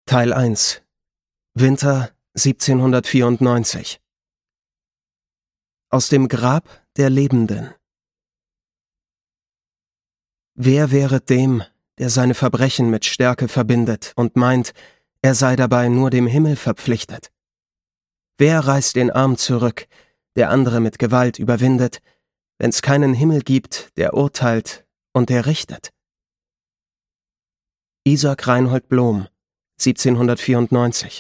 Teil 1 Winter 1794 Aus dem Grab der Lebenden. Wer wehret dem, der seine Verbrechen mit Stärke verbindet und meint, er sei dabei nur dem Himmel verpflichtet? Wer reißt den Arm zurück, der andere mit Gewalt überwindet, wenn's keinen Himmel gibt, der urteilt und der richtet? Isaac Reinhold Blom, 1794.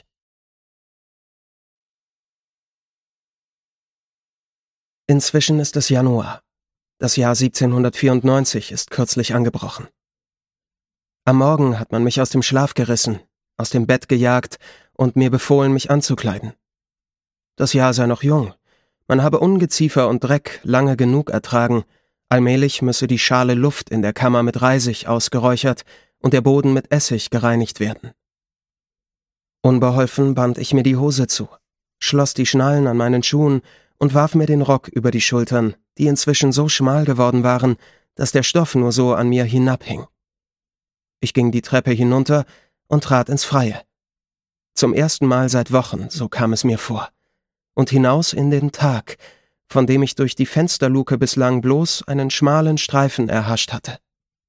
Inzwischen ist es Januar. Das Jahr 1794 ist kürzlich angebrochen. Am Morgen hat man mich aus dem Schlaf gerissen, aus dem Bett gejagt und mir befohlen, mich anzukleiden. Das Jahr sei noch jung, man habe Ungeziefer und Dreck lange genug ertragen, allmählich müsse die schale Luft in der Kammer mit Reisig ausgeräuchert und der Boden mit Essig gereinigt werden. Unbeholfen band ich mir die Hose zu, schloss die Schnallen an meinen Schuhen und warf mir den Rock über die Schultern, die inzwischen so schmal geworden waren, dass der Stoff nur so an mir hinabhing. Ich ging die Treppe hinunter und trat ins Freie. Zum ersten Mal seit Wochen, so kam es mir vor. Und hinaus in den Tag, von dem ich durch die Fensterluke bislang bloß einen schmalen Streifen erhascht hatte.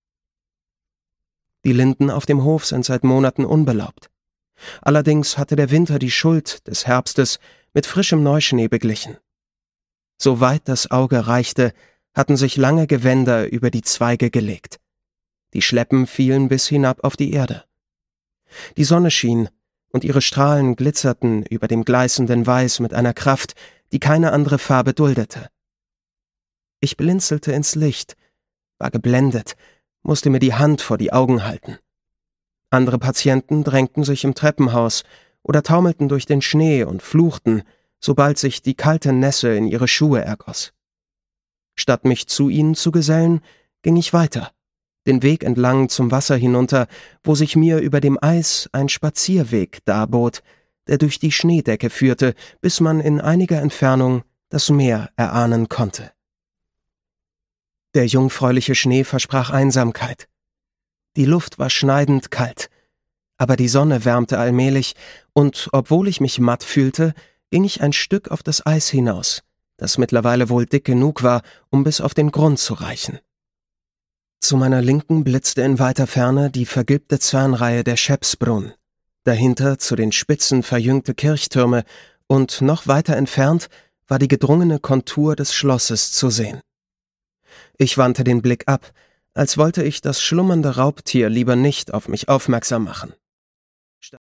Die Linden auf dem Hof sind seit Monaten unbelaubt. Allerdings hatte der Winter die Schuld des Herbstes mit frischem Neuschnee beglichen. Soweit das Auge reichte, hatten sich lange Gewänder über die Zweige gelegt. Die Schleppen fielen bis hinab auf die Erde. Die Sonne schien, und ihre Strahlen glitzerten über dem gleißenden Weiß mit einer Kraft, die keine andere Farbe duldete. Ich blinzelte ins Licht, war geblendet, musste mir die Hand vor die Augen halten. Andere Patienten drängten sich im Treppenhaus oder taumelten durch den Schnee und fluchten, sobald sich die kalte Nässe in ihre Schuhe ergoss. Statt mich zu ihnen zu gesellen, ging ich weiter, den Weg entlang zum Wasser hinunter, wo sich mir über dem Eis ein Spazierweg darbot, der durch die Schneedecke führte, bis man in einiger Entfernung das Meer erahnen konnte. Der jungfräuliche Schnee versprach Einsamkeit. Die Luft war schneidend kalt, aber die Sonne wärmte allmählich, und obwohl ich mich matt fühlte, ging ich ein Stück auf das Eis hinaus, das mittlerweile wohl dick genug war, um bis auf den Grund zu reichen. Zu meiner Linken blitzte in weiter Ferne die vergilbte Zahnreihe der Schäpsbrunn, dahinter zu den Spitzen verjüngte Kirchtürme, und noch weiter entfernt war die gedrungene Kontur des Schlosses zu sehen. Ich wandte den Blick ab, als wollte ich das schlummernde Raubtier lieber nicht auf mich aufmerksam machen.